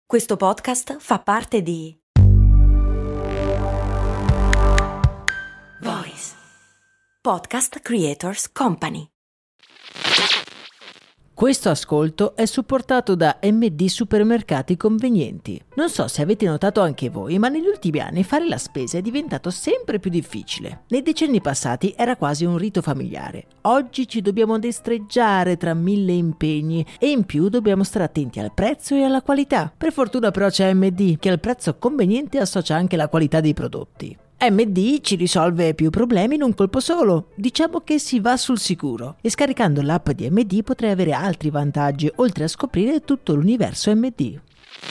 Questo podcast fa parte di Voice Podcast Creators Company. Questo ascolto è supportato da MD Supermercati Convenienti. Non so se avete notato anche voi, ma negli ultimi anni fare la spesa è diventato sempre più difficile. Nei decenni passati era quasi un rito familiare. Oggi ci dobbiamo destreggiare tra 1000 impegni e in più dobbiamo stare attenti al prezzo e alla qualità. Per fortuna però c'è MD, che al prezzo conveniente associa anche la qualità dei prodotti. MD ci risolve più problemi in un colpo solo. Diciamo che si va sul sicuro. E scaricando l'app di MD potrai avere altri vantaggi, oltre a scoprire tutto l'universo MD.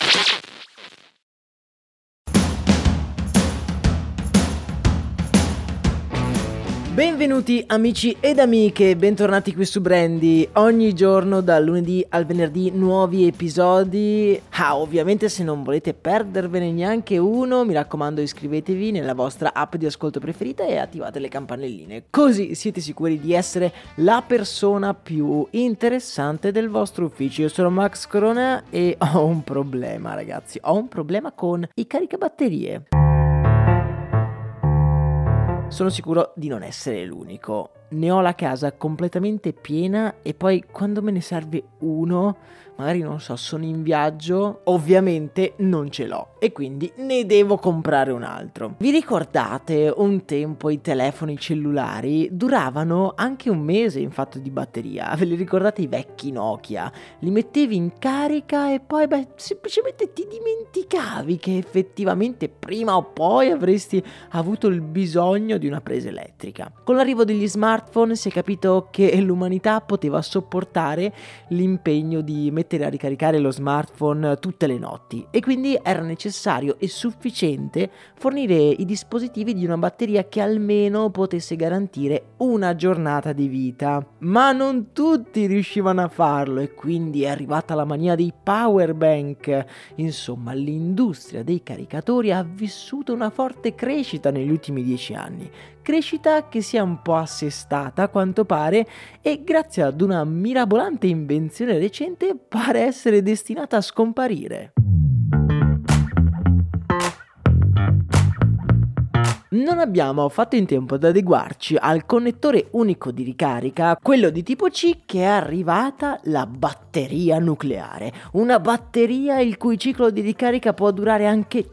Benvenuti amici ed amiche, bentornati qui su Brandy. Ogni giorno dal lunedì al venerdì nuovi episodi. Ovviamente se non volete perdervene neanche uno, mi raccomando iscrivetevi nella vostra app di ascolto preferita e attivate le campanelline. Così siete sicuri di essere la persona più interessante del vostro ufficio. Io sono Max Corona e ho un problema, ragazzi. Ho un problema con i caricabatterie. Sono sicuro di non essere l'unico. Ne ho la casa completamente piena e poi quando me ne serve uno, magari non so, sono in viaggio, ovviamente non ce l'ho e quindi ne devo comprare un altro. Vi ricordate un tempo i telefoni cellulari duravano anche un mese in fatto di batteria? Ve li ricordate i vecchi Nokia? Li mettevi in carica e poi semplicemente ti dimenticavi che effettivamente prima o poi avresti avuto il bisogno di una presa elettrica. Con l'arrivo degli smartphone si è capito che l'umanità poteva sopportare l'impegno di mettere a ricaricare lo smartphone tutte le notti e quindi era necessario e sufficiente fornire i dispositivi di una batteria che almeno potesse garantire una giornata di vita. Ma non tutti riuscivano a farlo e quindi è arrivata la mania dei power bank. Insomma, l'industria dei caricatori ha vissuto una forte crescita negli ultimi 10 anni. Crescita che si è un po' assestata a quanto pare e grazie ad una mirabolante invenzione recente pare essere destinata a scomparire. Non abbiamo fatto in tempo ad adeguarci al connettore unico di ricarica, quello di tipo C, che è arrivata la batteria nucleare. Una batteria il cui ciclo di ricarica può durare anche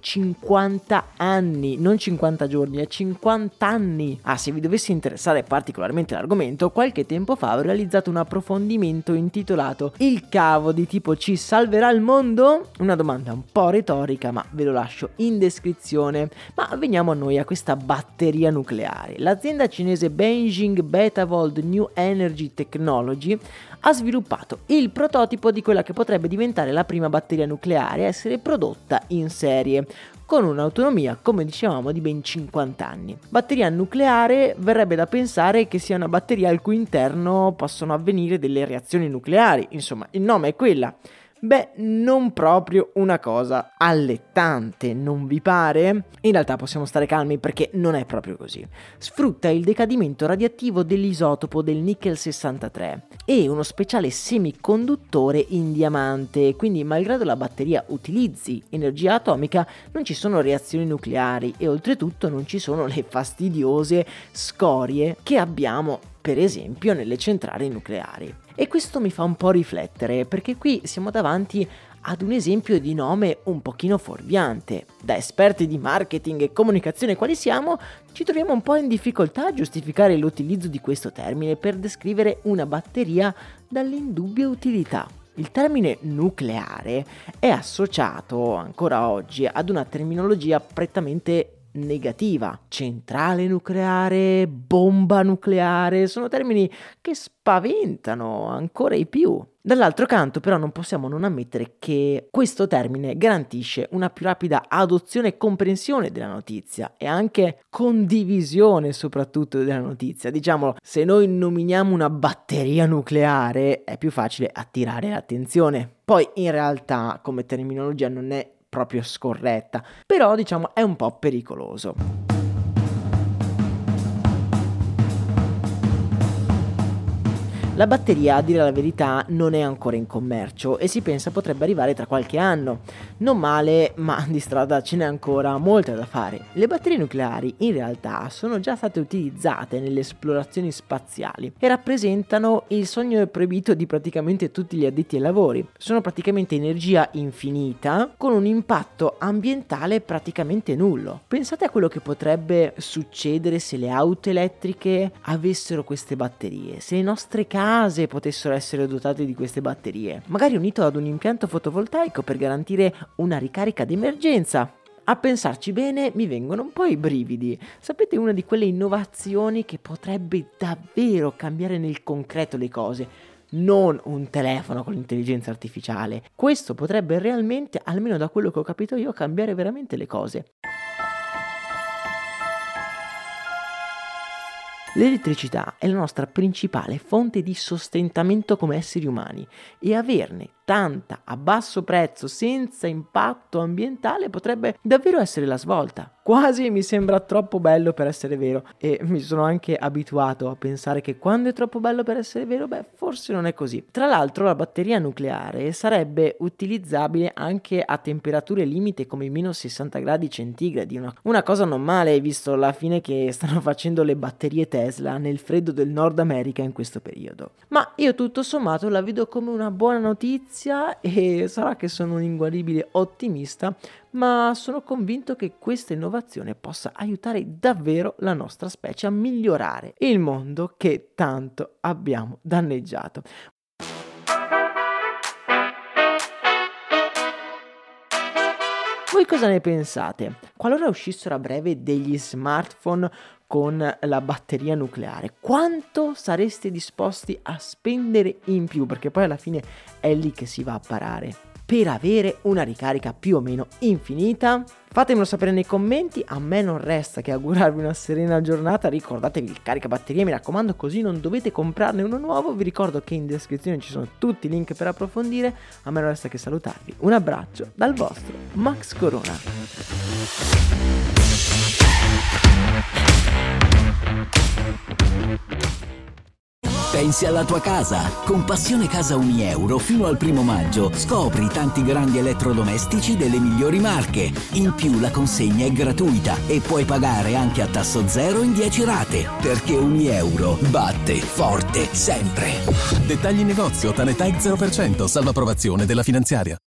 50 anni, non 50 giorni, 50 anni. Se vi dovesse interessare particolarmente l'argomento, qualche tempo fa ho realizzato un approfondimento intitolato "Il cavo di tipo C salverà il mondo?". Una domanda un po' retorica, ma ve lo lascio in descrizione. Ma veniamo a noi, a questa batteria nucleare. L'azienda cinese Beijing Betavold New Energy Technology ha sviluppato il prototipo di quella che potrebbe diventare la prima batteria nucleare a essere prodotta in serie, con un'autonomia, come dicevamo, di ben 50 anni. Batteria nucleare verrebbe da pensare che sia una batteria al cui interno possono avvenire delle reazioni nucleari, insomma, il nome è quella. Beh, non proprio una cosa allettante, non vi pare? In realtà possiamo stare calmi perché non è proprio così. Sfrutta il decadimento radioattivo dell'isotopo del nickel 63 e uno speciale semiconduttore in diamante, quindi malgrado la batteria utilizzi energia atomica non ci sono reazioni nucleari e oltretutto non ci sono le fastidiose scorie che abbiamo per esempio nelle centrali nucleari. E questo mi fa un po' riflettere, perché qui siamo davanti ad un esempio di nome un pochino fuorviante. Da esperti di marketing e comunicazione quali siamo, ci troviamo un po' in difficoltà a giustificare l'utilizzo di questo termine per descrivere una batteria dall'indubbia utilità. Il termine nucleare è associato ancora oggi ad una terminologia prettamente negativa. Centrale nucleare, bomba nucleare, sono termini che spaventano ancora di più. Dall'altro canto però non possiamo non ammettere che questo termine garantisce una più rapida adozione e comprensione della notizia e anche condivisione soprattutto della notizia. Diciamolo, se noi nominiamo una batteria nucleare è più facile attirare l'attenzione. Poi in realtà come terminologia non è proprio scorretta, però diciamo è un po' pericoloso. La batteria, a dire la verità, non è ancora in commercio e si pensa potrebbe arrivare tra qualche anno. Non male, ma di strada ce n'è ancora molta da fare. Le batterie nucleari in realtà sono già state utilizzate nelle esplorazioni spaziali e rappresentano il sogno proibito di praticamente tutti gli addetti ai lavori. Sono praticamente energia infinita con un impatto ambientale praticamente nullo. Pensate a quello che potrebbe succedere se le auto elettriche avessero queste batterie, se le nostre case potessero essere dotate di queste batterie, magari unito ad un impianto fotovoltaico per garantire una ricarica d'emergenza. A pensarci bene mi vengono un po' i brividi. Sapete, una di quelle innovazioni che potrebbe davvero cambiare nel concreto le cose. Non un telefono con l'intelligenza artificiale. Questo potrebbe realmente, almeno da quello che ho capito io, cambiare veramente le cose. L'elettricità è la nostra principale fonte di sostentamento come esseri umani e averne tanta a basso prezzo senza impatto ambientale potrebbe davvero essere la svolta. Quasi mi sembra troppo bello per essere vero e mi sono anche abituato a pensare che quando è troppo bello per essere vero, forse non è così. Tra l'altro la batteria nucleare sarebbe utilizzabile anche a temperature limite come i meno 60 gradi centigradi, una cosa non male visto la fine che stanno facendo le batterie Tesla nel freddo del Nord America in questo periodo. Ma io tutto sommato la vedo come una buona notizia e sarà che sono un inguaribile ottimista, ma sono convinto che questa innovazione possa aiutare davvero la nostra specie a migliorare il mondo che tanto abbiamo danneggiato. Voi cosa ne pensate? Qualora uscissero a breve degli smartphone con la batteria nucleare, quanto sareste disposti a spendere in più? Perché poi alla fine è lì che si va a parare. Per avere una ricarica più o meno infinita? Fatemelo sapere nei commenti, a me non resta che augurarvi una serena giornata, ricordatevi il caricabatterie, mi raccomando, così non dovete comprarne uno nuovo, vi ricordo che in descrizione ci sono tutti i link per approfondire, a me non resta che salutarvi, un abbraccio dal vostro Max Corona. Pensi alla tua casa? Con Passione Casa Unieuro fino al 1 maggio scopri tanti grandi elettrodomestici delle migliori marche. In più la consegna è gratuita e puoi pagare anche a tasso zero in 10 rate. Perché Unieuro batte forte sempre. Dettagli in negozio, Tanetech 0%, salvo approvazione della finanziaria.